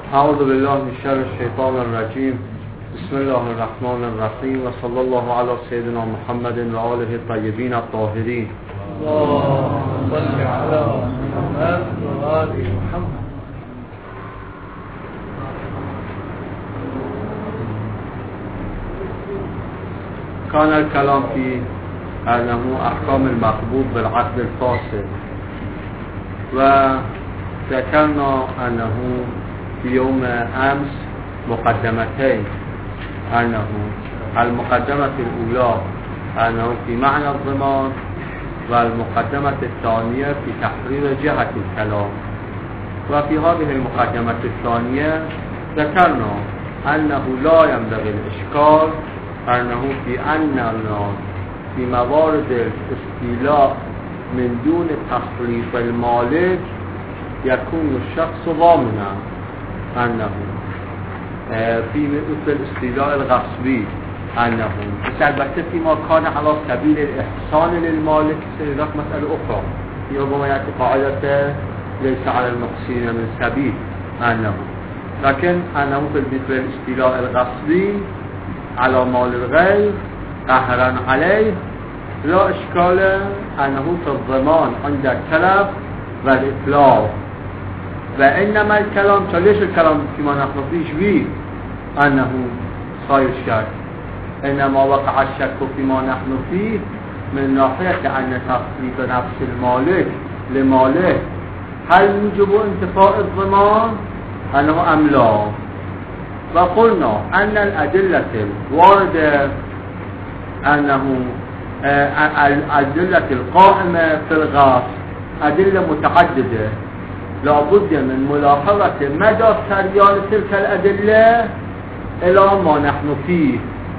اعوذ بالله من شر الشیطان الرجیم. بسم الله الرحمن الرحیم و صلی الله علی سیدنا محمد و آله الطیبین الطاهرین. اللهم صل على محمد و آل محمد. كان الكلام في أنه أحكام المقبوض بالعقد الفاسد، وذكرنا أنه في يوم أمس مقدمتين، أنه المقدمة الأولى أنه في معنى الضمان، والمقدمة الثانية في تحرير جهة الكلام. وفي هذه المقدمة الثانية ذكرنا أنه لا ينبغي الإشكال أنه في أننا في موارد الاستيلاء من دون تخليف المالك يكون الشخص ضامنا، أنه في الاستيلاء الغصبي أنه البته فيما كان على سبيل الإحسان للمالك سيدات مسألة أخرى، يوم يأتي قاعدة ليس على المحسنين من سبيل لكن أنه في الاستيلاء الغصبي على مال الغير قهرا عليه لا إشكال أنه في الضمان عند التلف والإتلاف. وإنما الكلام ليش الكلام فيما نحن فيه بيه أنه صاير شك، إنما وقع الشك فيما نحن فيه من ناحية أن تخليف نفس المالك لماله هل يجب انتفاء الضمان أنه أم لا. وقلنا أن الأدلة الواردة أنه الأدلة القائمة في الغاص أدلة متعددة، لابد من ملاحظة مدى سريان تلك الأدلة إلى ما نحن فيه.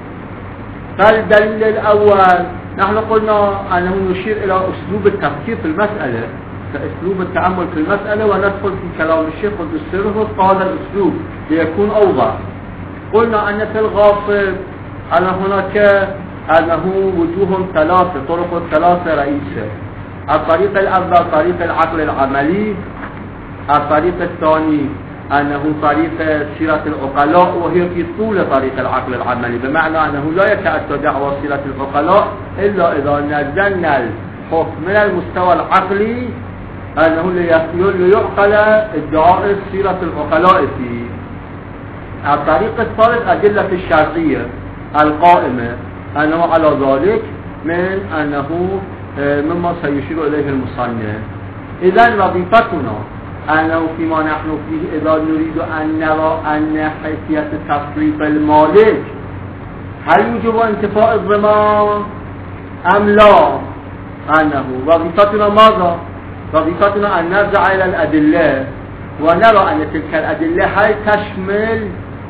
فالدليل الأول نحن قلنا أنه نشير إلى أسلوب التفكير في المسألة، كأسلوب التأمل في المسألة، وندخل في كلام الشيخ قدس سره هذا الأسلوب ليكون أوضح. قلنا أن في الغاصب أن هناك أنه وجوه ثلاثة، طرق ثلاثة رئيسة. الطريق الأول طريق العقل العملي، الطريق الثاني أنه طريق سيرة العقلاء، وهي في طول طريق العقل العملي، بمعنى أنه لا يتأتى دعوى سيرة العقلاء إلا إذا نزلنا الحكم من المستوى العقلي أنه ليعقل ادعاء سيرة العقلاء فيه. الطريق الثالث أدلة الشرعية القائمة أنه على ذلك من أنه مما سيشير إليه المصنف. إذن وظيفتنا أنه فيما نحن فيه إذا نريد أن نرى أن حيثية تصريف المالك هل يجب انتفاء الضمان أم لا، أنه وظيفتنا ماذا؟ وظيفتنا أن نرجع إلى الأدلة ونرى أن تلك الأدلة هل تشمل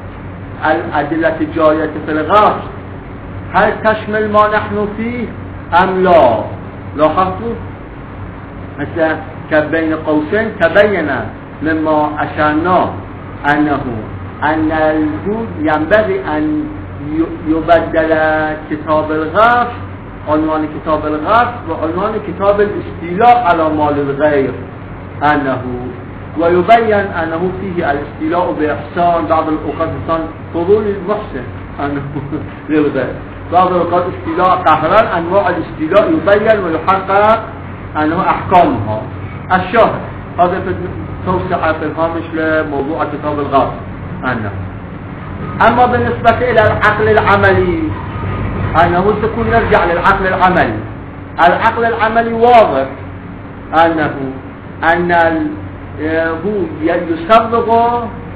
الأدلة الجارية في الغصب، هل تشمل ما نحن فيه أم لا. لاحظتوا مثلا كبين قوسين تبين مما أشرنا أن الوجود ينبغي أن يبدل كتاب الغصب عنوان كتاب الغصب وعنوان كتاب الاستيلاء على مال الغير، ويبين أنه فيه الاستيلاء بإحسان، بعض الأوقات فضول المحسن أنه للغير، بعض الأوقات استيلاء قهرا. أنواع الاستيلاء يبين ويحقق أنه أحكامها. الشاهد هذا في توسعة في الهامش لموضوع كتاب الغصب. أما بالنسبة إلى العقل العملي أنه تكون نرجع للعقل العملي. العقل العملي واضح أن هو يسبق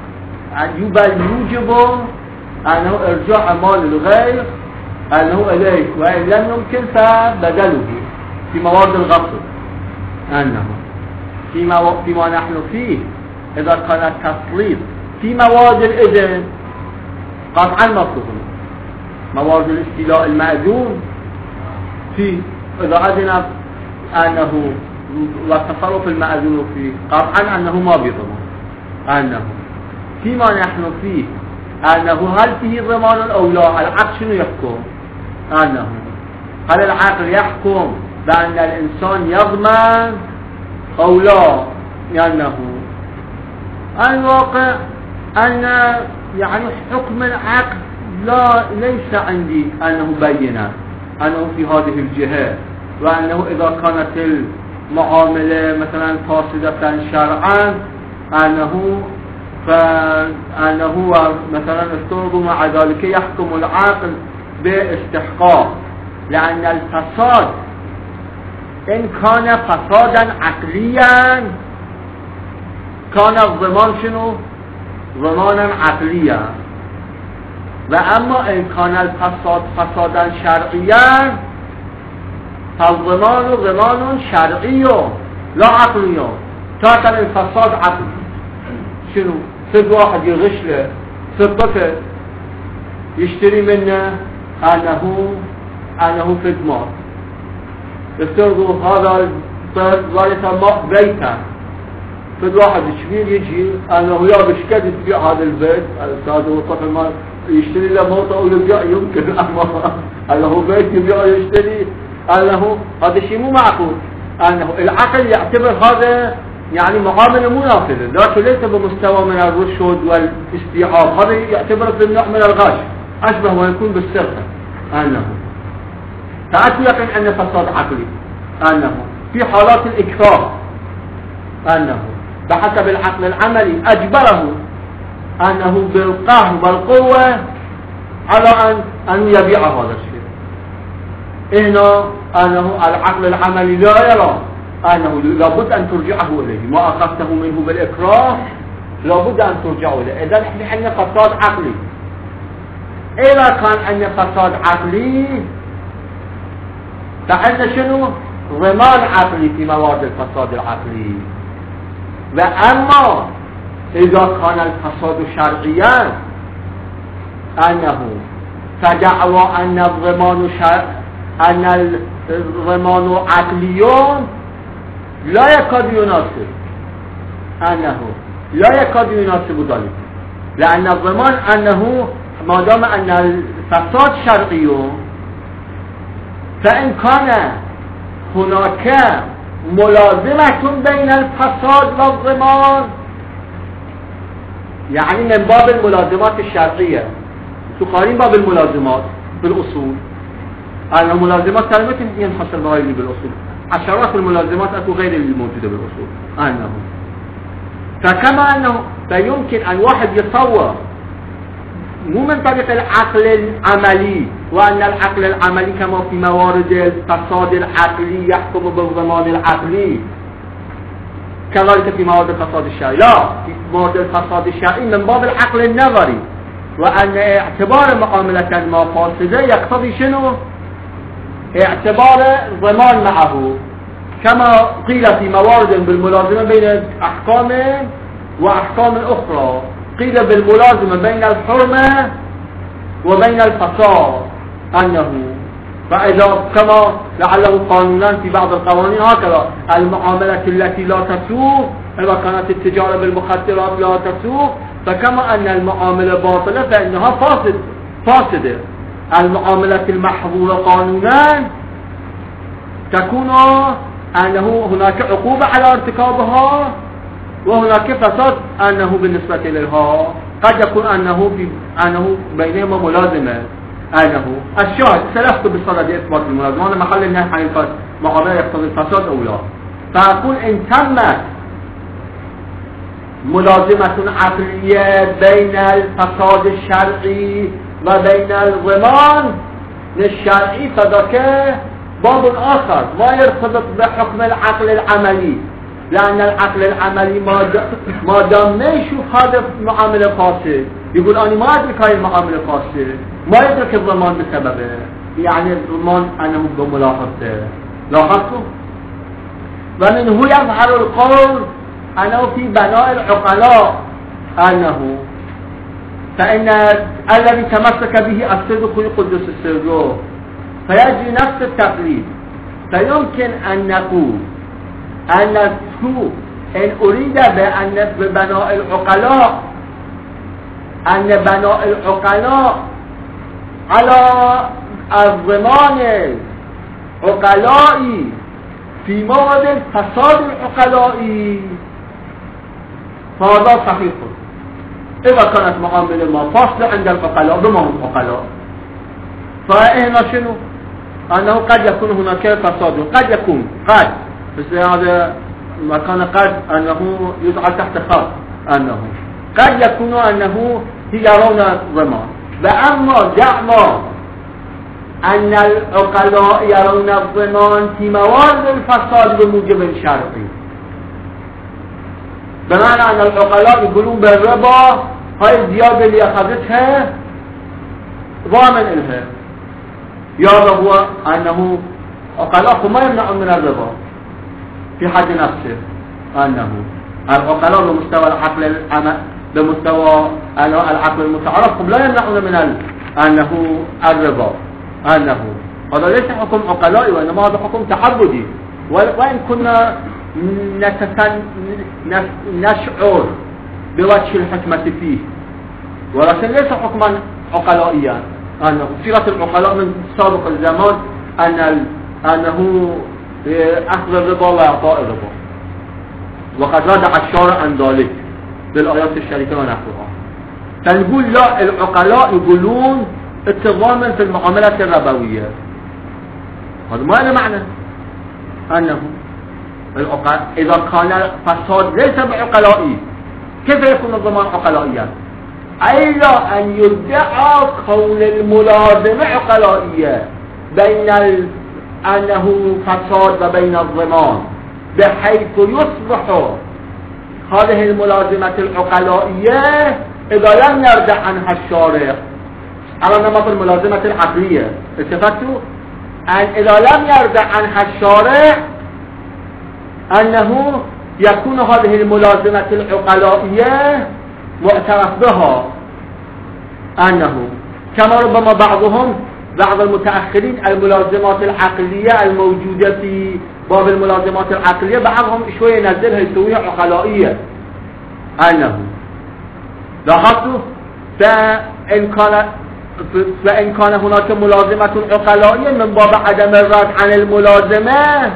يوجب أنه إرجاع مال الغير أنه إليك، وإن لم يمكن فبدله في مواد الغصب. فيما نحن فيه إذا كان التسليط في مواد الإذن قطعا مفهوم، مواد الاستيلاء المأذون في إذا أذن أنه والتصرف المأذون فيه قطعا أنه ما بضمان. فيما نحن فيه أنه هل فيه ضمان أو لا. العقل شنو يحكم؟ هل العقل يحكم بأن الإنسان يضمن أو لا؟ الواقع أن يعني حكم العقد ليس عندي أنه بينة أنه في هذه الجهة، وأنه إذا كانت المعاملة مثلا فاسدة شرعا أنه مثلا افترض مع ذلك يحكم العقل باستحقاق، لأن الفساد إن كان فسادا عقليا كان الضمان شنو؟ ضمانا عقليا، وأما إن كان الفساد فسادا شرعيا فالضمان ضمان شرعي لا عقلي. كان الفساد عقلي شنو؟ صد واحد يغش له صدقه يشتري منه أنه في دمار، يفترضوا هذا ذلك ماء بيتا، صد واحد شبيل يجي أنه يا بشكد تبيع هذا البيت، الأستاذ وصف ما يشتري له موطة أو يبيع يمكن، أما أنه بيت يبيع يشتري أنه هذا شيء مو معقول. أنه العقل يعتبر هذا يعني معاملة منافذة، لكن ليس بمستوى من الرشد والاستيعاب، هذا يعتبر بالنوع من الغش، أشبه ما يكون بالسرقة. أنه فأتوا يقين أن فساد عقلي، أنه في حالات الإكثار أنه بحسب العقل العملي أجبره أنه بالقهر والقوة على أن يبيع هذا الشيء. هنا أنه العقل العملي لا يرى أنه لابد أن ترجعه إليه، ما أخذته منه بالإكراه لابد أن ترجعه إليه. إذن إحنا عندنا فساد عقلي. إذا كان عندنا فساد عقلي فعندنا شنو؟ ضمان عقلي في مواد الفساد العقلي. وأما إذا كان الفساد شرعيا أنه فدعوى أن الضمان عقلي لا يكاد يناسب، أنه لا يكاد يناسب ذلك، لأن الضمان أنه ما دام أن الفساد شرعي فإن كان هناك ملازمة بين الفساد والضمان، يعني من باب الملازمات الشرعية، تقارن باب الملازمات بالأصول، أن الملازمات كلمة ينحصر بغير بالأصول، عشرات الملازمات أكو غير الموجودة بالأصول. أنه فكما أنه فيمكن أن واحد يتصور مو من طريق العقل العملي، وأن العقل العملي كما في موارد الفساد العقلي يحكم بالضمان العقلي كذلك في موارد الفساد الشرعي، لا، في موارد الفساد الشرعي من باب العقل النظري، وأن اعتبار معاملة ما فاسدة يقتضي شنو؟ اعتبار ضمان معه، كما قيل في موارد بالملازمة بين أحكام وأحكام أخرى، قيل بالملازمة بين الحرمة وبين الفساد، أنه فإذا كما لعله قانونان في بعض القوانين هكذا المعاملة التي لا تسوق، إذا كانت التجارة بالمخدرات لا تسوق، فكما أن المعاملة باطلة فإنها فاسدة. المعاملة المحظورة قانونا تكون أنه هناك عقوبة على ارتكابها، وهناك فساد أنه بالنسبة إليها قد يكون أنه بينهما ملازمة. أنه الشاهد سلفت بالصدد إثبات الملازمة، أنا محل النهي عن الفساد معاملة يقتضي الفساد أو لا، فأقول إن تمت ملازمة عقلية بين الفساد الشرعي وبين الضمان الشرعي فذاك باب آخر ما يرتبط بحكم العقل العملي، لأن العقل العملي ما دام ما يشوف هذا معاملة فاسد يقول أنا ما أدرك هاي المعاملة فاسد، ما يدرك الضمان بسببه، يعني الضمان أنه بملاحظته. لاحظتوا؟ ومنه يظهر القول أنه في بناء العقلاء أنه فإن الذي تمسك به الصدق يقدس السر، فيجري نفس التقليد. فيمكن أن نقول أن السوء إن أريد بأن ببناء العقلاء أن بناء العقلاء على الضمان العقلائي في مورد الفساد العقلائي، فهذا صحيح. إذا كانت معاملة ما فاصلة عند العقلاء بما هم عقلاء، فهنا شنو؟ أنه قد يكون هناك فساد، قد يكون قد، بس هذا مكان قد أنه يجعل تحت خط، أنه قد يكون أنه يرون الضمان، وأما دعما أن العقلاء يرون الضمان في موارد الفساد بموجب شرعي، بمعنى أن العقلاء يقولون بالربا هاي الزيادة اللي أخذتها ضامن إلها، يا هو أنه عقلاء ما يمنعون من الربا في حد نفسه، أنه العقلاء بمستوى العقل بمستوى العقل المتعارف هم لا يمنعون من أنه الربا، أنه هذا ليس حكم عقلائي وإنما هذا حكم تعبدي، وإن كنا نشعر بوجه الحكمة فيه، ولكن ليس حكما عقلائيا، أنه سيرة العقلاء من سابق الزمان أنه أخذ الربا وإعطاء الربا، وقد ردع الشارع عن ذلك بالآيات الشريفة ونحوها. فنقول لا، العقلاء يقولون اتضامن في المعاملات الربوية، هذا ما له معنى أنه إذا كان فساد ليس بعقلائي كيف يكون الضمان عقلائيا؟ إلا أن يدعى كون الملازمة عقلائية بين أنه فساد وبين الضمان، بحيث يصبح هذه الملازمة العقلائية إذا لم يرجع عنها الشارع على نمط الملازمة العقلية، اتفقتوا؟ أن إذا لم يرجع عنها الشارع أنه يكون هذه الملازمة العقلائية معترف بها، أنه كما ربما بعض المتأخرين الملازمات العقلية الموجودة في باب الملازمات العقلية بعضهم شوية ينزلها يسويها عقلائية، أنه لاحظتوا؟ فإن كان هناك ملازمة عقلائية من باب عدم الرد عن الملازمة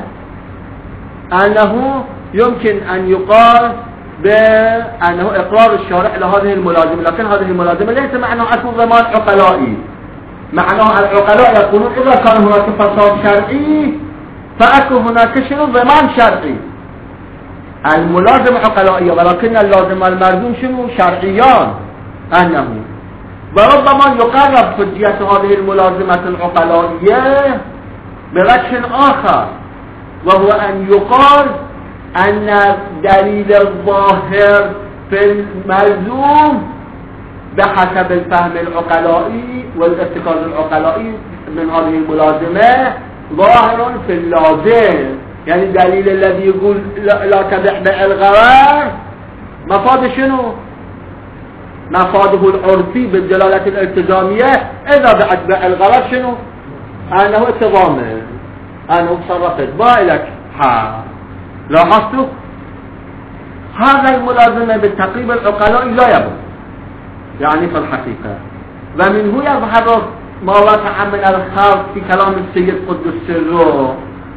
أنه يمكن أن يقال بأنه إقرار الشارع لهذه الملازمة، لكن هذه الملازمة ليس معنى أكون ضمان عقلائي، معناه العقلاء يقولون إذا كان هناك فساد شرعي فأكون هناك شنو ضمان شرعي، الملازمة عقلائية ولكن اللازم الملزوم شنو شرعيان، أنه وربما يقرب حجية هذه الملازمة العقلائية بوجه آخر، وهو أن يقال أن دليل الظاهر في الملزوم بحسب الفهم العقلائي والاتخاذ العقلائي من هذه الملازمة ظاهر في اللازم، يعني الدليل الذي يقول لا تبع بيع الغرر مفاد شنو؟ مفاده العرفي بالدلالة الالتزامية إذا بعد بيع الغرر شنو؟ أنه اتضامن، أنه تصرفت بائلك لاحظتوا؟ هذا الملازمة بالتقريب العقلائي لا يبقى يعني في الحقيقة، ومنه يظهر ما وقع من الخلط في كلام السيد قدس سره،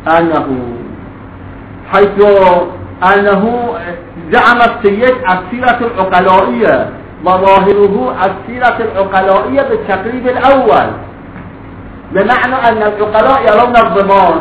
حيث أنه زعم السيد السيرة العقلائية وظاهره السيرة العقلائية بالتقريب الأول، بمعنى أن العقلاء يرون الضمان،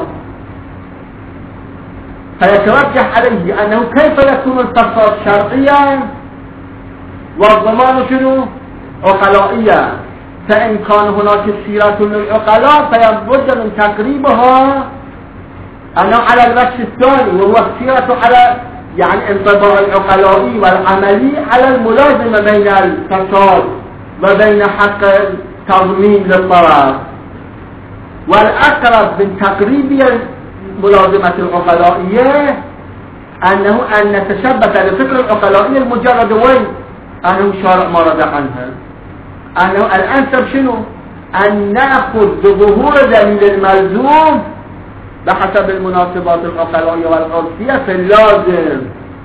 فيترجح عليه أنه كيف يكون الفساد شرعيا والضمان شنو؟ عقلائيا، فإن كان هناك سيرة للعقلاء فيبد من تقريبها أنه على الوجه الثاني، وهو السيرة على يعني انطباع العقلائي والعملي على الملازمة بين الفساد وبين حق التضمين للطرف، والأقرب من تقريب ملازمة العقلائية أنه أن نتشبث بفكر العقلائية المجرد وين؟ أنه شارع ما رضى عنها، أنه الأنسب شنو؟ أن نأخذ بظهور دليل الملزوم بحسب المناسبات العقلائية والعرفية في اللازم.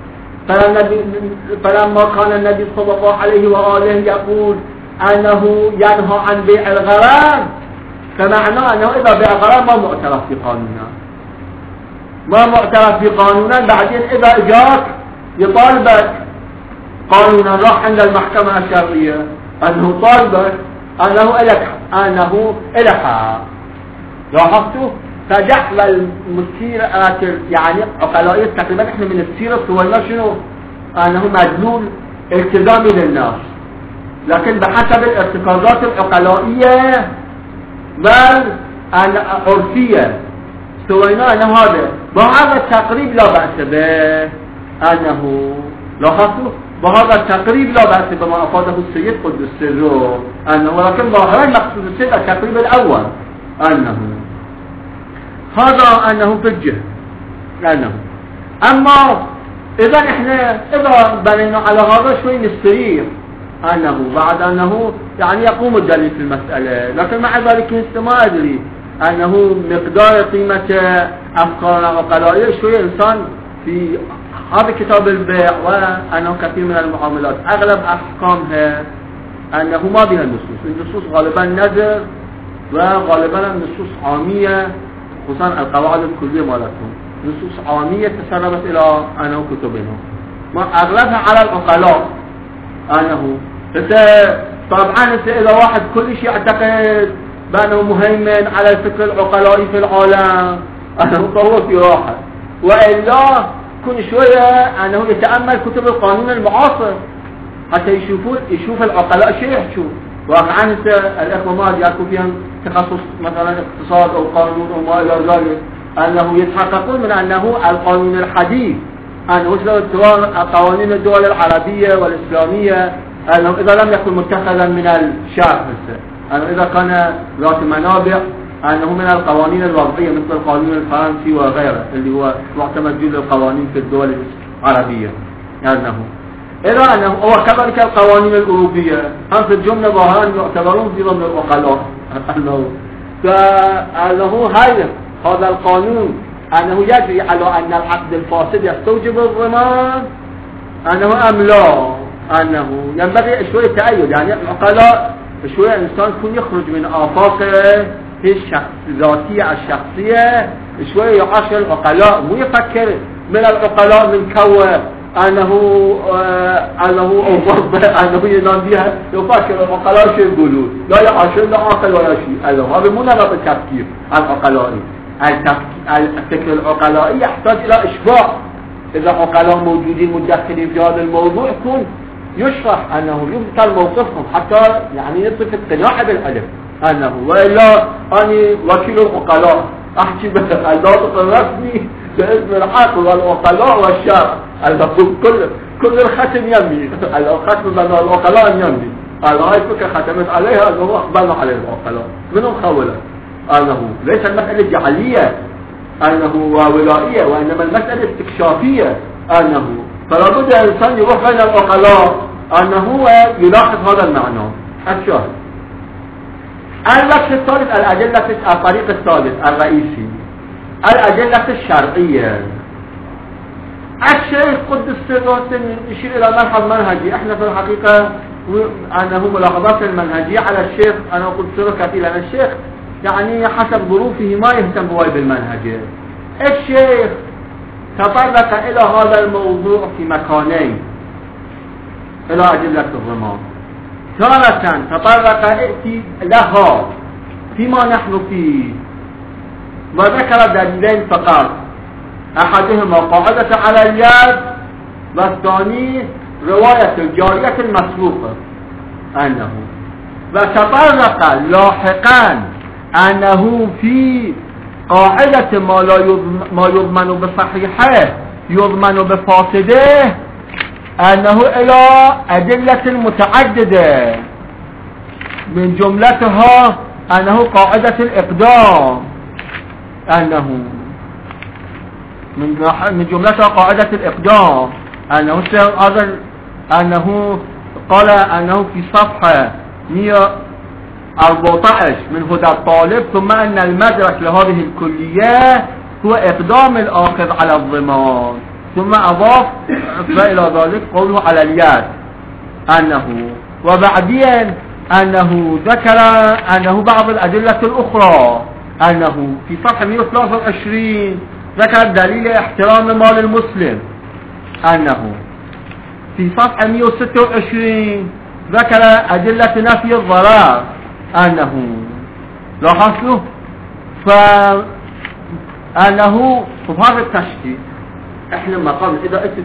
فلما كان النبي صلى الله عليه وآله يقول أنه ينهى عن بيع الغرام، فمعناه أنه إذا بيع الغرام ما معترف في قانونا، ما معترف في قانونا. بعدين إذا إجاك يطالبك قانونا راح عند المحكمة الشرعية أنه طالبك أنه إلحق. لاحظتوا؟ فجعل المسيرة يعني عقلائية تقريبا احنا من السيرة الصوينة شنو؟ أنه مدلول التزامي للناس، لكن بحسب الارتكازات العقلائية بل عرفية سوينا أنه هذا بهذا التقريب لا بأس به. أنه لاحظتوا؟ بهذا التقريب لا بأس بما أفاده السيد قدس سره أنه، ولكن ظاهرا مقصود السيد التقريب الأول أنه هذا أنه في الجهة أنه. أما إذا إحنا بنينا على هذا شوي نستريح أنه بعد أنه يعني يقوم الدليل في المسألة، لكن مع ذلك ما أدري أنه مقدار قيمة أفكار عقلائية شوي إنسان في هذا كتاب البيع وأنه كثير من المعاملات أغلب أحكامها أنه ما بها النصوص غالبا نذر وغالبا النصوص عامية، خصوصا القواعد الكلية مالتهم نصوص عامية تسربت إلى أنه كتبهم ما أغلبها على العقلاء. أنه طبعا إذا واحد كل شيء يعتقد بأنه مهيمن على الفكر العقلائي في العالم أنه فهو في راحة، وإلا كل شوية أنه يتأمل كتب القانون المعاصر حتى يشوف العقلاء شيء يحشون. واقعا الإخوة ما يكون فيهم تخصص مثلا اقتصاد أو قانون أو ما إلى ذلك أنه يتحققون من أنه القانون الحديث أنه قوانين الدول العربية والإسلامية أنه إذا لم يكن متخذا من الشعب أنه إذا كان ذات منابع أنه من القوانين الوضعية مثل القانون الفرنسي وغيره اللي هو معتمد جزء القوانين في الدول العربية إذا أنه هو كذلك القوانين الأوروبية هم في الجملة ظاهرا يعتبرون في ضمن العقلاء فأنه هذا القانون أنه يجري على أن العقد الفاسد يستوجب الضمان أنه أم لا، أنه ينبغي شوية تأيد يعني العقلاء شوية إنسان يكون يخرج من آفاقه الذاتية الشخصية شوية يعاشر العقلاء، مو يفكر من العقلاء من كوه أنه ينام بها، يفكر العقلاء شيء يقولون لا يعاشر لا عقل ولا شيء. هذا مو نمط التفكير العقلائي. الفكر العقلائي يحتاج إلى إشباع. إذا عقلاء موجودين متدخلين في هذا الموضوع يكون يشرح أنه يبطل موقفهم حتى يعني يصف اقتناع بالعلم أنه، وإلا أنا وكيل العقلاء أحكي بالناطق الرسمي باسم العقل والعقلاء والشرع كل الختم يمي الختم بين العقلاء يمي هاي الفكرة ختمت عليها أنه أقبلنا عليه العقلاء منهم خوله أنه ليس المسألة جعلية أنه وولائية، وإنما المسألة استكشافية أنه فلا بد الإنسان يروح بين العقلاء أنه يلاحظ هذا المعنى. الشاهد الوجه الثالث الطريق الثالث الرئيسي الأدلة الشرعية. الشيخ قدس سره يشير إلى ملحظ منهجي. احنا في الحقيقة أنه ملاحظات المنهجية على الشيخ أنا قلت سره كثير لأن الشيخ يعني حسب ظروفه ما يهتم هواي بالمنهج. الشيخ تطرق إلى هذا الموضوع في مكانين إلى أدلة الضمان. تارة تطرق لها فيما نحن فيه وذكر دليلين فقط، أحدهما قاعدة على اليد والثاني رواية الجارية المسروقة أنه، وتطرق لاحقا أنه في قاعدة ما يضمن بصحيحه يضمن بفاسده أنه إلى أدلة متعددة من جملتها أنه قاعدة الإقدام أنه من جملتها قاعدة الإقدام أنه قال أنه في صفحة 114 من هدى الطالب ثم أن المدرك لهذه الكلية هو إقدام الآخذ على الضمان، ثم أضاف إلى ذلك قوله على اليد أنه، وبعدين أنه ذكر أنه بعض الأدلة الأخرى أنه في صفحة 123 ذكر دليل احترام مال المسلم أنه، في صفحة 126 ذكر أدلة نفي الضرر أنه لاحظتوا فأنه في هذا التشكيل احنا ما قبل إذا أنتم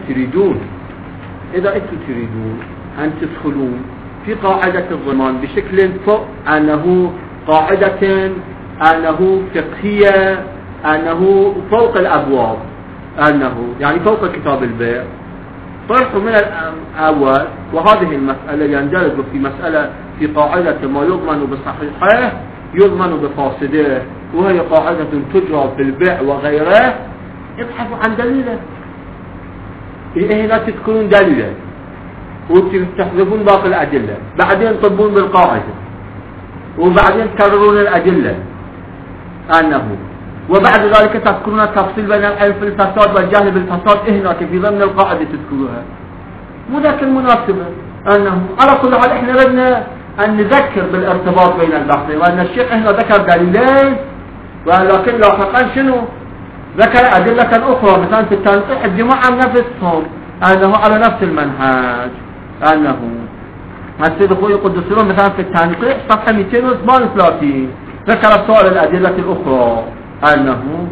تريدون أن تدخلون في قاعدة الضمان بشكل فوق أنه قاعدة أنه فقهية أنه فوق الأبواب أنه يعني فوق كتاب البيع طرح من الأول وهذه المسألة يندرج في مسألة في قاعدة ما يضمن بصحيحه يضمن بفاسده وهي قاعدة تجرى في البيع وغيره ابحثوا عن دليله هنا تذكرون دليله وتحذفون باقي الأدلة بعدين تطبون بالقاعدة وبعدين تكررون الأدلة أنه وبعد ذلك تذكرون التفصيل بين العلم في الفساد والجهل بالفساد هناك في ضمن القاعدة تذكروها مو ذاك المناسبة أنه على كل حال احنا بدنا أن نذكر بالارتباط بين البحثين وأن الشيخ هنا ذكر دليلين ولكن لاحقا شنو ذكر أدلة أخرى مثلا في التنقيح الجماعة نفسهم أنه على نفس المنهج أنه السيد أخوي قدس له مثلا في التنقيح صفحة 238 ذكر السؤال الأدلة الأخرى أنه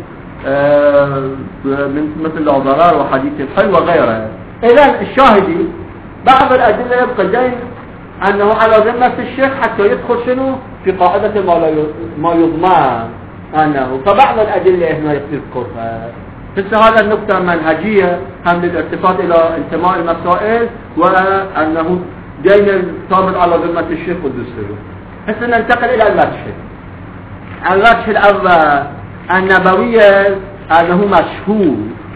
مثل الضرار وحديث الحي وغيره. إذن الشاهدي بعض الأدلة يبقى جاي أنه على ذمة الشيخ حتى يدخل شنو في قاعدة ما يضمن أنه فبعض الأدلة هنا يذكرها. هذا النقطة منهجية هم للارتباط إلى انتماء المسائل وأنه دين ثابت على ذمة الشيخ والدستور. هسه ننتقل إلى المدخل. المدخل الأول النبوية أنه مشهور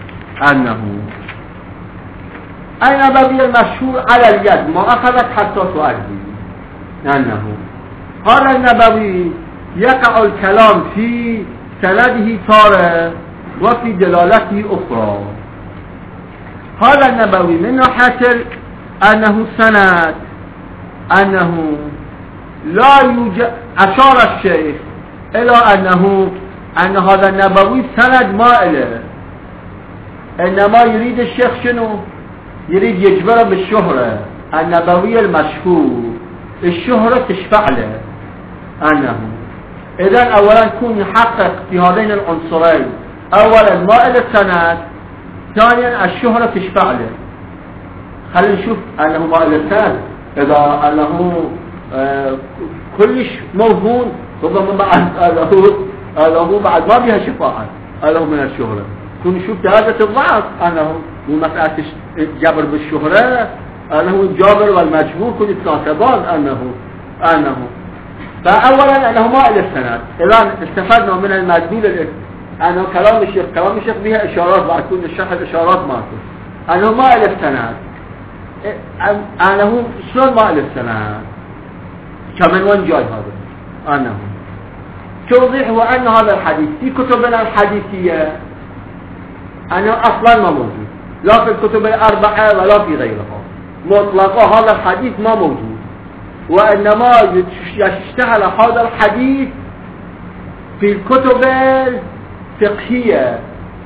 النبوي المشهور على اليد ما أخذت حتى تؤدي أنه هذا النبوي يقع الكلام في سنده تارة وفي دلالته أخرى. هذا النبوي من ناحية أنه سند أنه لا يوجد أشار الشيخ إلى أن هذا النبوي سند ما إله إنما يريد الشيخ شنو يريد يجبره بالشهرة النبوي المشهور الشهرة تشفع له أنه إذن أولا كون يحقق في هذين العنصرين أولا ما إله سند ثانيا الشهرة تشفع له. خلينا نشوف أنه ما إله سند إذا أنه كلش موهون ربما بعد أنه بعد ما بها شفاعة أنه من الشهرة كون نشوف درجة الضعف أنه مو مسألة جبر بالشهرة أنه الجابر والمجبور كون يتناسبان أنه فأولا أنه ما إلى السند. إذن استفدنا من المدلول أنه كلام الشيخ بها إشارات بعد كون الشرح الإشارات ماته أنه ما إلى السند أنه شلون ما إلى السند كمن وين جاي هذا أنه توضيح هو أن هذا الحديث في كتبنا الحديثية أنه أصلا ما موجود لا في الكتب الأربعة ولا في غيرها مطلقا هذا الحديث ما موجود وإنما يشتغل هذا الحديث في الكتب الفقهية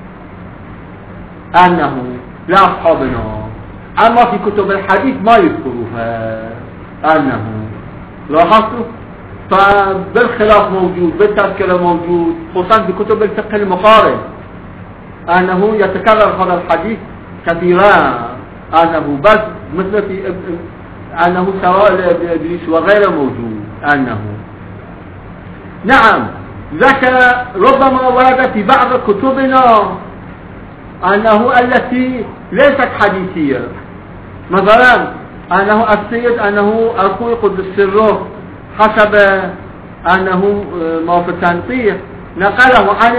أنه لا أصحابنا أما في كتب الحديث ما يذكروها أنه لاحظتوا فبالخلاف موجود بالتذكرة موجود خصوصا في كتب الفقه المقارن أنه يتكرر هذا الحديث كثيرا أنه بس مثل في أنه سواء إدريس وغيره موجود أنه نعم ذكر ربما ورد في بعض كتبنا أنه التي ليست حديثية مثلا أنه السيد أنه أخوي قدس سره حسب أنه ما في التنقيح نقله عن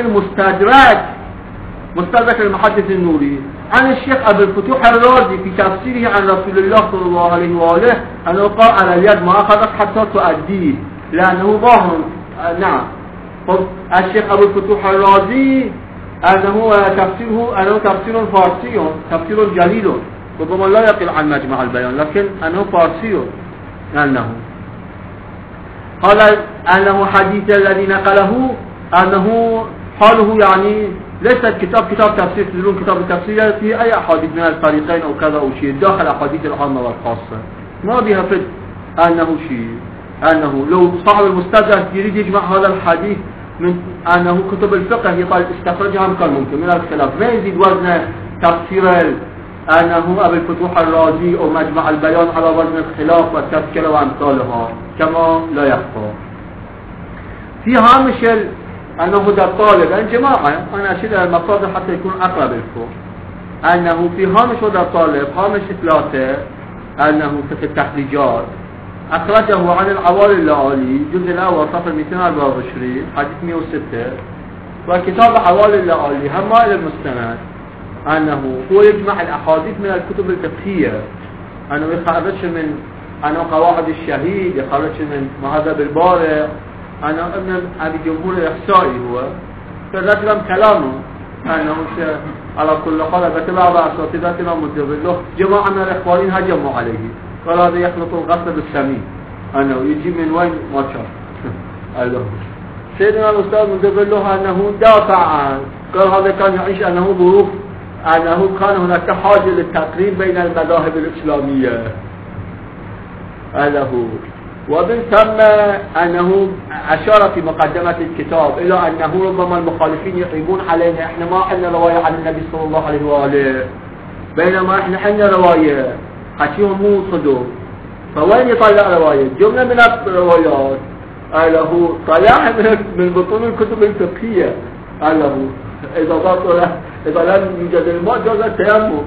مستدرك المحدث النوري عن الشيخ أبي الفتوح الرازي في تفسيره عن رسول الله صلى الله عليه وآله أنه قال على اليد ما أخذت حتى تؤديه لأنه ظاهر. نعم الشيخ أبي الفتوح الرازي أنه تفسير فارسي تفسير جليل ربما لا يقل عن مجمع البيان لكن أنه فارسي قال أنه حديث الذي نقله أنه حاله يعني ليست كتاب تفسير تدرون كتاب التفسير في أي أحاديث من الفريقين أو كذا أو شيء داخل أحاديث العامة والخاصة، ما بها فد أنه شيء، أنه لو صاحب المستدرك يريد يجمع هذا الحديث من أنه كتب الفقه يقال استخرجها كان ممكن من الخلاف، ما يزيد وزن تفسير أنه أبي الفتوح الرازي أو مجمع البيان على وزن الخلاف والتذكرة وأمثالها كما لا يخفى. في هامش أنه ده الطالب الجماعة، أنا أشير إلى المصادر حتى يكون أقرب لكم، أنه في هامش ده الطالب هامش 3 أنه في التحريجات أخرجه عن العوالي اللآلي الجزء الأول صفحة 224 حديث 106، وكتاب عوالي اللآلي هم إلى المستند أنه هو يجمع الأحاديث من الكتب الفقهية، أنه يخرج من أنه قواعد الشهيد، يخرج من مهذب البارع، أنا ابن أبي جمهور الإحصائي هو فذكرم كلامه أنه على كل حال بتبع بأساتذتنا مدبله جماعة من الإخوانين هجموا عليه قال هذا يخلط الغسل بالسمين، أنه يجي من وين ما شاء الله. سيدنا الأستاذ مدبله أنه دافع عنه، قال هذا كان يعيش أنه ظروف، أنه كان هناك حاجة للتقريب بين المذاهب الإسلامية له، ومن ثم أنه أشار في مقدمة الكتاب إلى أنه ربما المخالفين يقيمون علينا إحنا ما عندنا رواية عن النبي صلى الله عليه وآله، بينما إحنا عندنا رواية حكيهم مو صدق، فوين يطلع رواية؟ جملة من الروايات له طلعها من بطون الكتب الفقهية له إذا لم يوجد الماء جاز التيمم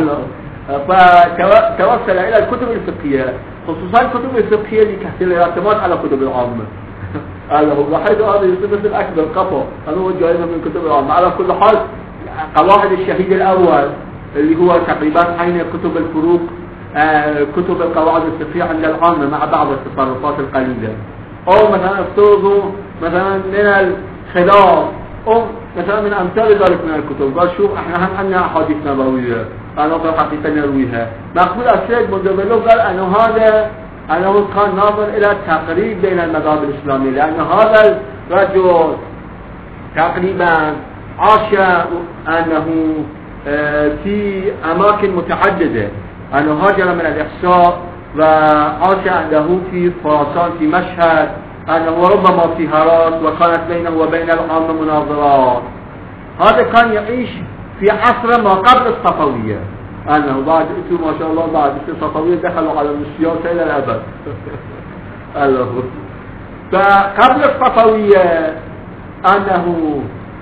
فتوصل إلى الكتب الفقهية، خصوصا الكتب الفقهية اللي تحت الاعتماد على كتب العامة بحيث هذا يصير الأكبر قطع هذا هو جائزة من كتب العامة. على كل حال قواعد الشهيد الأول اللي هو تقريبا حين كتب الفروق، كتب القواعد الفقهية عند العامة مع بعض التصرفات القليلة، أو مثلا افترضوا مثلا من الخلاف أو مثلا من أمثال ذلك من الكتب، قال شوف احنا هم عندنا أحاديث نبوية أنا في الحقيقة نرويها، مقبول السيد مدبلو قال أنه هذا أنه كان ناظر إلى التقريب بين المذاهب الإسلامية، لأن هذا الرجل تقريبا عاش أنه في أماكن متعددة، أنه هاجر من الإحصاء وعاش عنده في خراسان في مشهد، أنه ربما في هرات، وكانت بينه وبين العامة مناظرات. هذا كان يعيش في عصر ما قبل الصفوية، أنه بعد ما شاء الله بعد الصفوية دخلوا على السياسة إلى الأبد الله. فقبل الصفوية أنه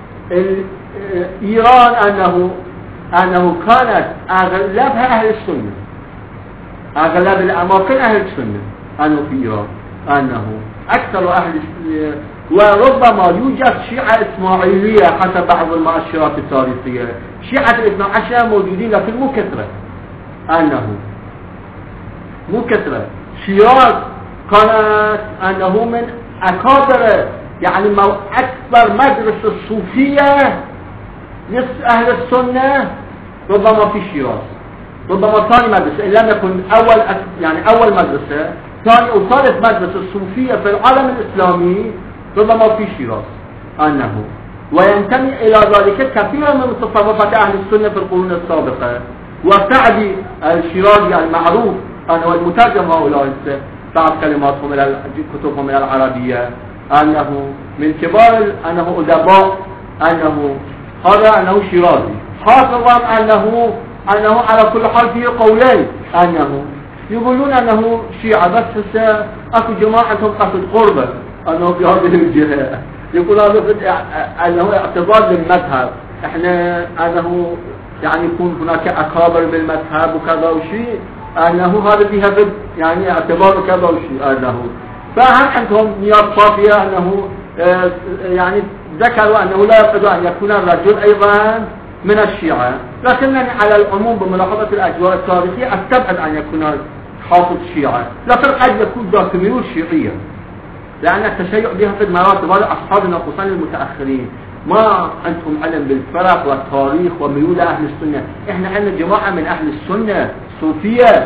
إيران أنه كانت أغلبها أهل السنة، أغلب الأماكن أهل السنة أنه في إيران أنه أكثر أهل السنة، وربما يوجد شيعة إسماعيلية حسب بعض المؤشرات التاريخية، شيعة الاثنى عشر موجودين لكن مو كثرة، أنه مو كثرة. شيراز كانت أنه من أكابر يعني أكبر مدرسة الصوفية نصف أهل السنة ربما في شيراز، ربما ثاني مدرسة إن لم يكن أول مدرسة، ثاني أو ثالث مدرسة الصوفية في العالم الإسلامي ربما في شيراز أنه، وينتمي إلى ذلك كثيرا من تصرفات أهل السنة في القرون السابقة. وسعدي الشيرازي المعروف أنه المترجم هؤلاء بعض كلماتهم إلى كتبهم إلى العربية، أنه من كبار أنه أدباء، أنه شيرازي، خاصة أنه على كل حال فيه قولين، أنه يقولون أنه شيعة بس أكو جماعتهم قصد قربة أنه في هذه الجهة، يقول أنه اعتبار للمذهب، إحنا أنه يعني يكون هناك أكابر بالمذهب وكذا وشيء، أنه هذا فيها يعني اعتبار كذا وشيء أنه، فهم عندهم نيات صافية أنه يعني ذكروا أنه لا يقصد أن يكون الرجل أيضا من الشيعة، لكنني على العموم بملاحظة الأجواء التاريخية أستبعد أن يكون حافظ شيعة، لكن قد يكون ذات ميول شيعية، لأن التشيع بها في المراتب هذا أصحابنا خصوصا المتأخرين ما عندهم علم بالفرق والتاريخ وميول أهل السنة. إحنا عندنا جماعة من أهل السنة صوفية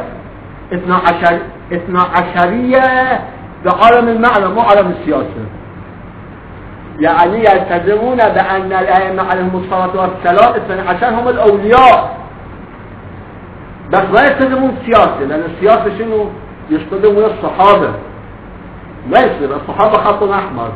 12 بعالم المعنى مو عالم السياسة، يعني يلتزمون بأن الأئمة عليهم الصلاة والسلام 12 هم الأولياء، بس ما يلتزمون السياسة، لأن السياسة شنو؟ يصطدموا الصحابة، ما يصير الصحابة خط أحمر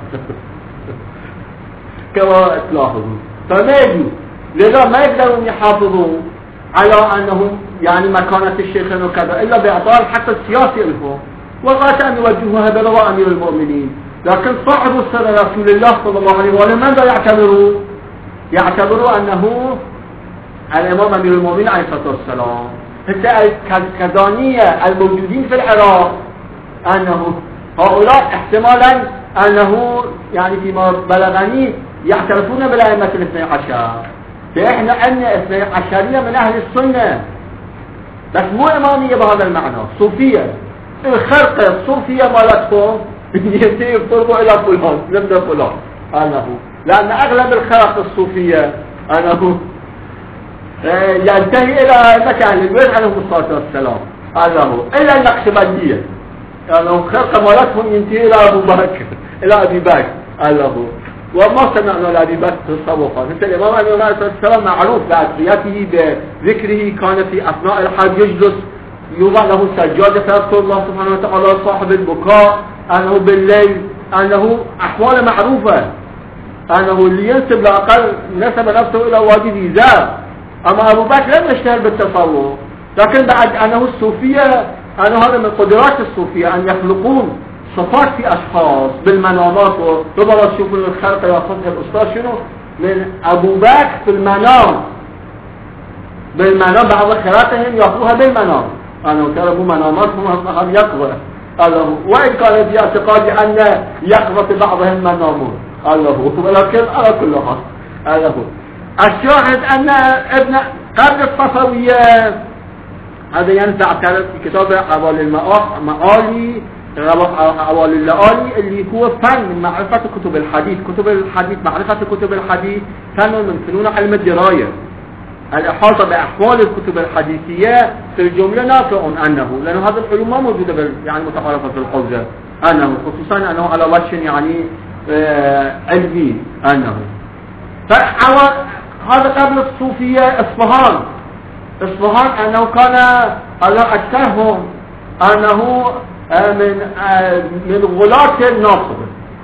كما تلاحظون، فما يجوز. لذا ما يقدرون يحافظون على أنهم يعني مكانة الشيخين وكذا إلا بإعطاء الحق السياسي لهم، وغاية أن يوجهوا هذا لواء أمير المؤمنين. لكن صاحب السر رسول الله صلى الله عليه وسلم ماذا يعتبروا أنه الإمام أمير المؤمنين عليه الصلاة والسلام. حتى الكذانية الموجودين في العراق أنه هؤلاء احتمالا أنه يعني فيما بلغني يعترفون بالأئمة الاثني عشر، فإحنا عندنا اثني عشرية من أهل السنة، بس مو إمامية بهذا المعنى، صوفية. الخرقة الصوفية مالتهم يفترضوا إلى فلان نبدأ فلان أنه، لأن أغلب الخرق الصوفية أنه ينتهي إلى مكان أهل البيت عليهم الصلاة والسلام أنه، إلا النقشبندية أنه خرقة مالتهم ينتهي إلى أبو بكر إلى أبي بكر أنه، وما سمعنا لأبي بكر الصبوخات. مثل الإمام عليه الصلاة والسلام معروف بأدعيته بذكره، كان في أثناء الحج يجلس يوضع له سجادة فيذكر الله سبحانه وتعالى، صاحب البكاء أنه بالليل، أنه أحوال معروفة، أنه اللي ينسب لأقل نسب نفسه إلى وادي ذي زار. أما أبو بكر لم يشتهر بالتصوف، لكن بعد أنه الصوفية، أنه هذا من قدرات الصوفية أن يخلقون صفات في أشخاص بالمنامات. وربما تشوفوا الخلق يأخذها الأستاذ شنو من أبو بكر في المنام، بالمنام بعض خيراتهم يأخذوها بالمنام، أنه ترى مو مناماتهم هم يقظة الله، وإن كان في اعتقاد أن يقظة بعضهم منامون الله، ولكن على كل حال الله. الشاهد أن ابن قبل الصفوية هذا ينزع في كتاب عوالي المعالي عوالي اللآلي اللي هو فن معرفة كتب الحديث. كتب الحديث، معرفة كتب الحديث فن من فنون علم الدراية. الإحاطة بأحوال الكتب الحديثية في الجملة نافع أنه، لأن هذه العلوم ما موجودة يعني متعارفة في الحوزة أنه، خصوصا أنه على وجه يعني علمي أنه. هذا قبل الصوفية. إصفهان أنه كان على أكثرهم أنه من غلاة الناصر،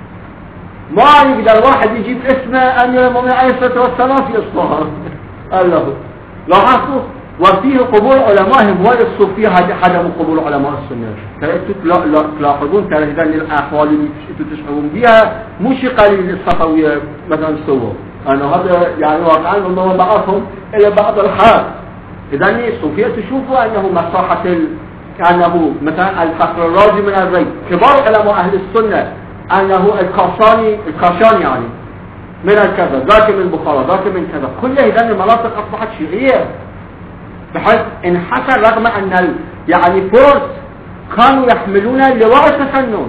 ما يقدر واحد يجيب اسمه أمير المؤمنين عليه الصلاة والسلام في إصفهان الله. لاحظوا وفيه قبول علمائهم، والصوفية حدموا قبول علماء السنة. تلاحظون ترى إذا الأحوال اللي تشعرون بها مش قليل الصفوية مثلا سووا أنا هذا يعني واقعا أنه بعضهم إلى بعض الحال. إذا الصوفية تشوفوا أنه مساحة أنه مثلا الفخر الرازي من الري، كبار علماء أهل السنة، أنه الكاشاني يعني من الكذا، ذاك من بخارى، ذاك من كذا، كل إذا المناطق أصبحت شيعية، بحيث انحسر رغم أن يعني فرس كانوا يحملون لواء التسنن.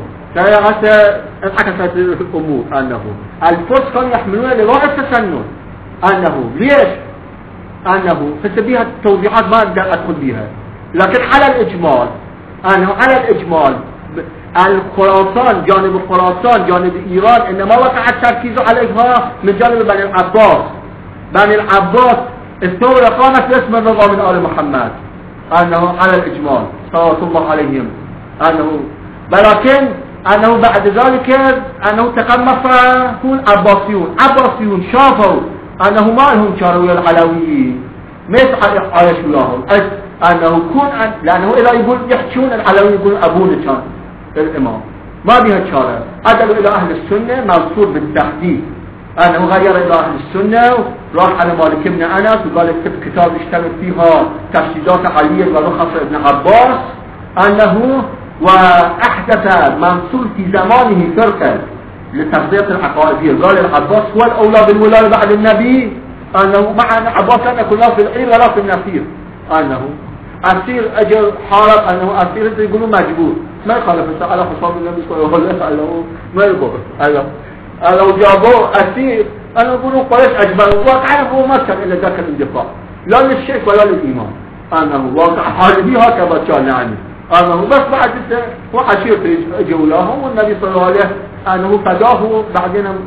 انعكست الأمور أنه الفرس كانوا يحملون لواء التسنن أنه ليش؟ أنه فسبيها التوضيحات ما أقدر أدخل بها، لكن على الإجمال أنه على الإجمال الخراسان، جانب خراسان، جانب إيران، إنما وقع التركيز عليها من جانب بني العباس. بني العباس الثورة قامت باسم النظام من آل محمد أنه على الإجمال صلوات الله عليهم أنه، ولكن أنه بعد ذلك أنه تقمصون عباسيون شافوا أنه ما لهم شاروا العلويين مثل عايشوا لهم أنه كون لأنه إذا يقول يحجون العلوي يقول أبونا كان الإمام ما بها شارع، عدلوا إلى أهل السنة منصور بالتحديد أنه غير إلى أهل السنة، راح على مالك ابن أنس وقال اكتب كتاب اشتغل فيها تفسيرات علية ورخص ابن عباس أنه، وأحدث منصور في زمانه فرقة لتغذية العقائدية، قال العباس هو الأولى بالولاية بعد النبي، أنه مع أن عباس لم يكن لا في العير ولا في النفير، أنه أسير أجل حارب، أنه أسير يقولوا مجبور ما يخالف على خصام النبي صلى الله عليه وسلم ما يقول لو جابوه أسير أنا أقولوا قريش أجبروا، واقعا هو ما كان إلا ذاك الاندفاع لا للشيخ ولا للإيمان، أنه واقع حالبي هكذا كان يعني أنه بس بعد وعشيرته أجوا لهم والنبي صلى الله عليه أنه فداه بعدين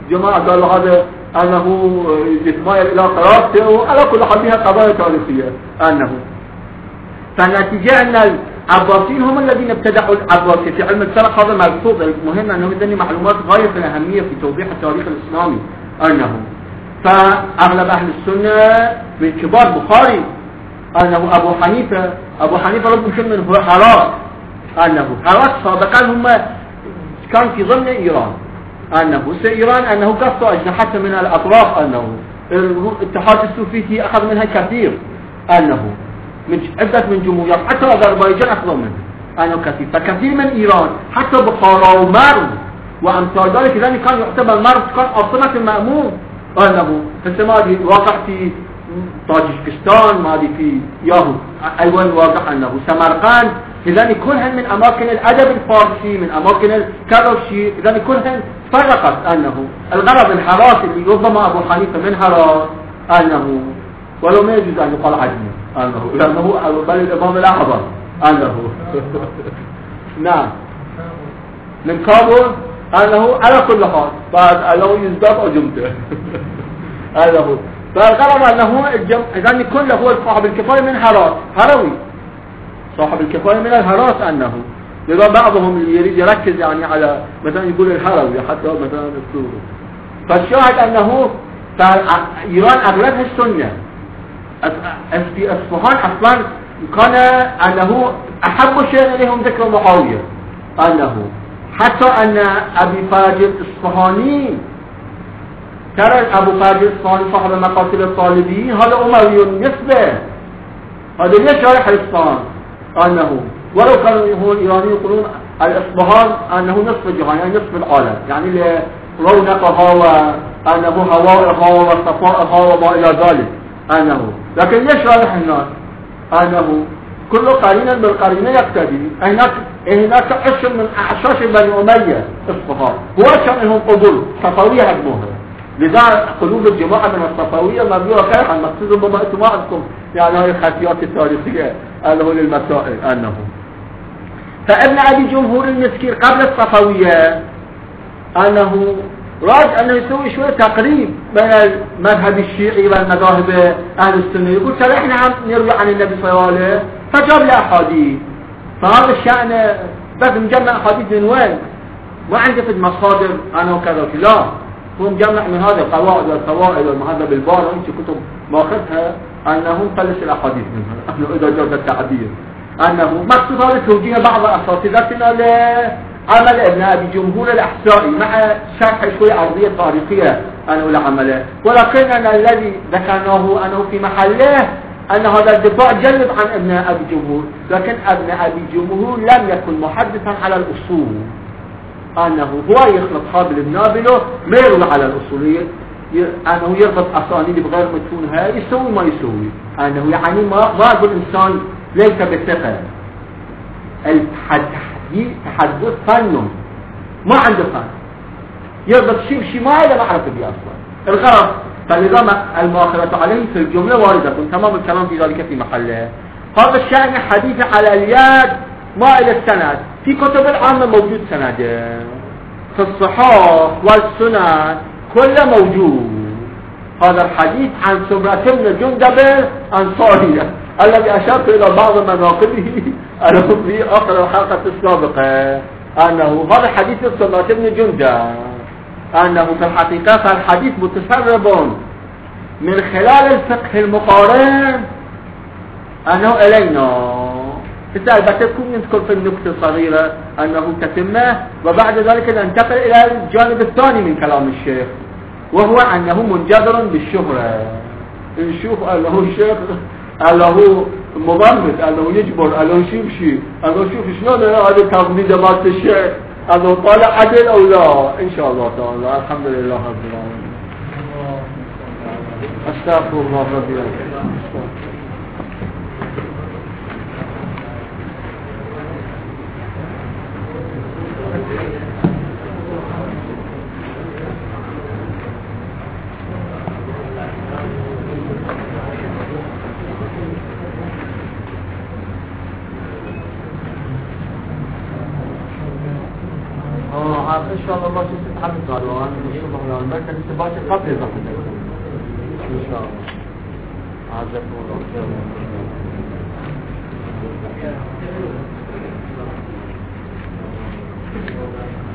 جماعة قالوا هذا أنه يتمايل إلى قرابته، على كل حال بها قضايا تاريخية أنه. فالنتيجة أن العباسيين هم الذين ابتدعوا العباسية في علم الفلك. هذا ملحوظ المهم أنه يدني معلومات غاية في الأهمية في توضيح التاريخ الإسلامي أنه. فأغلب أهل السنة من كبار بخاري أنه أبو حنيفة رب مشن من هرات أنه هرات سابقا هم كان في ضمن إيران أنه إيران أنه قصوا أجنحتها من الأطراف أنه الاتحاد السوفيتي أخذ منها كثير أنه من عدة من جمهوريات حتى أذربيجان أخذوا منها أنه كثير. فكثير من إيران حتى بخارى ومرو وأمثال ذلك لأن كان يعتبر مرو كان عاصمة المأمون أنه فسما دي واقع في طاجكستان ما دي في ياهو أيضا واقع أنه سمرقند إذن كلها من أماكن الأدب الفارسي من أماكن الكرشي إذن كلها تفرقت أنه الغرض الحراس اللي ربما أبو حنيفة من حراس أنه ولو ما يجوز أن يقال عجمي أنه لأنه بل الإمام الأعظم أنه نعم من كابول أنه على كل حال بعد أنه يزداد أجمته أنه فالغرض أنه إذن كله هو صاحب الكفاية من حراس هروي صاحب الكفاية من الهراس أنه لذا بعضهم اللي يريد يركز يعني على مثلا يقول الهروي حتى مثلا السوري. فالشاهد أنه إيران أغلبها السنة في أصفهان أصلا كان أنه أحب شيء إليهم ذكر معاوية أنه حتى أن أبي فاجر الإصفهاني ترى أبو فاجر الإصفهاني صاحب مقاتل الطالبين هذا أموي نسبة هذا ليش شارح الإصفهان أنه ولو كانوا الإيرانيين يقولون الإصبهان أنه نصف الجهان يعني نصف العالم يعني لرونقها وأنه هوائها وصفائها وما إلى ذلك أنه لكن ليش رايح الناس أنه كل قرينا بالقرينة يقتدي هناك عشر من أعشاش بني أمية إصبهان هو شأنهم قبول صفوية هدموها لذا قلوب الجماعة من الصفوية مبلوغة خير عن مقصود بما أنتم معكم يعني هذه الخطيات التاريخية أنه للمسائل أنه فابن أبي جمهور المسكين قبل الصفوية أنه راد أنه يسوي شوية تقريب بين المذهب الشيعي والمذاهب أهل السنة يقول ترى إحنا عم نروي عن النبي صلى الله عليه وسلم فجاب له أحاديث فهذا الشأن بس مجمع أحاديث من وين ما عنده في المصادر أنا وكذا لا هو مجمع من هذا القواعد والفوائد والمهذب البار وانت كتب ماخذها أنه مقلش الأحاديث منها أنه إذا جاز التعبير أنه مقصود هذا توجيه بعض أساتذتنا لعمل ابن أبي جمهور الأحسائي مع شرح شوية أرضية تاريخية أنه لعمله ولكن أنا الذي ذكرناه أنه في محله أن هذا الدفاع جلب عن ابن أبي جمهور لكن ابن أبي جمهور لم يكن محدثا على الأصول أنه هو يخلط حابل النابله ما يروي على الأصولية أنه يربط أسانيد بغير متونها يسوي ما يسوي أنه يعني ما أقول إنسان ليس بثقة التحدث فن ما عنده فن يربط شيء ما إذا ما عرف به أصلا الغرض فلذا المؤاخذة عليه في الجملة واردة تمام الكلام في ذلك في محله هذا الشأن حديث على اليد ما إلى السند في كتب العامة موجود سند في الصحاح والسنن كله موجود هذا الحديث عن سمرة بن جندب أنصارية الذي أشرت إلى بعض مناقبه أنه في آخر الحلقة السابقة أنه هذا حديث سمرة بن جندب أنه في الحقيقة فالحديث متسرب من خلال الفقه المقارن أنه إلينا البته نذكر في النقطة الصغيرة أنه تتمه وبعد ذلك ننتقل إلى الجانب الثاني من كلام الشيخ وهو أنه منجبر بالشهرة نشوف أنه الشيخ أنه مضمت أنه يجبر أنه يشوف شيء أنه شوف شلون هذا تغميد مات الشيخ أنه طالع عدل أو لا إن شاء الله تعالى الحمد لله رب العالمين أستغفر الله ربي ان شاء الله شو تتحدث قالوا انا الصبح ولا المركز السباكي قبل الضغط ان شاء الله. عزكم الله خير.